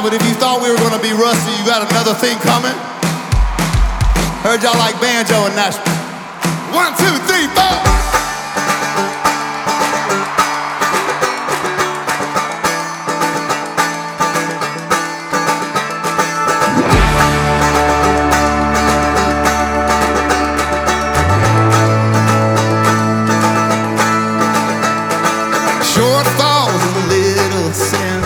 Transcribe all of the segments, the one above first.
but if you thought we were gonna be rusty, you got another thing coming? Heard y'all like banjo in Nashville. 1, 2, 3, 4. Short falls a little sin.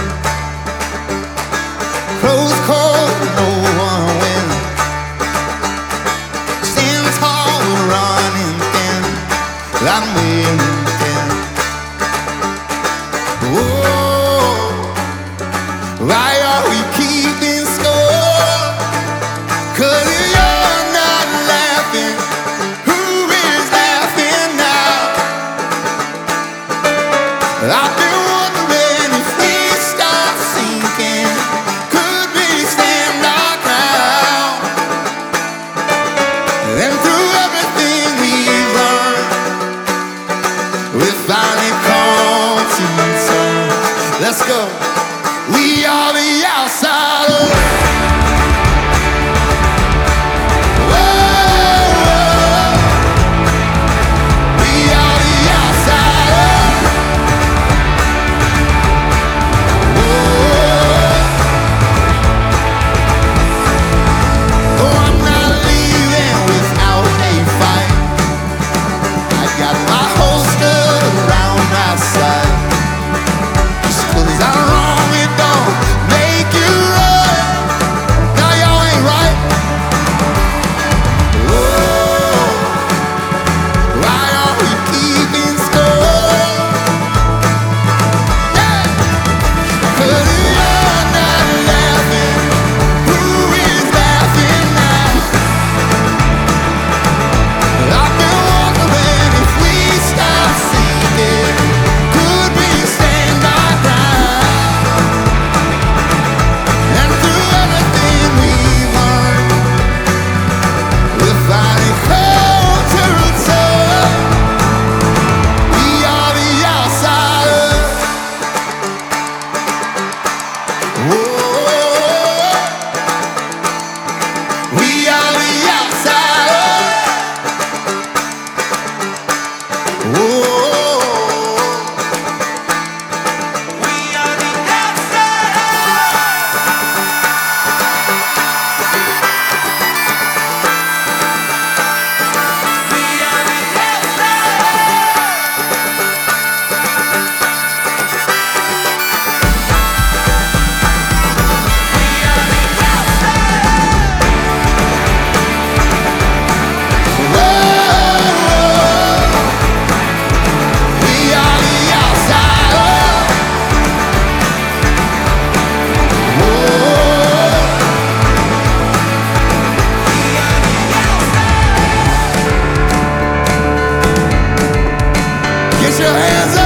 Close call, no one wins. Stand tall, running thin. I'm winning thin. Oh, why are we keeping score? 'Cause you're not laughing. Who is laughing now? I've been wondering if we start sinking, could we stand our ground? And through everything we've learned, we finally come to terms. Let's go. We are the outsiders. Get your hands up.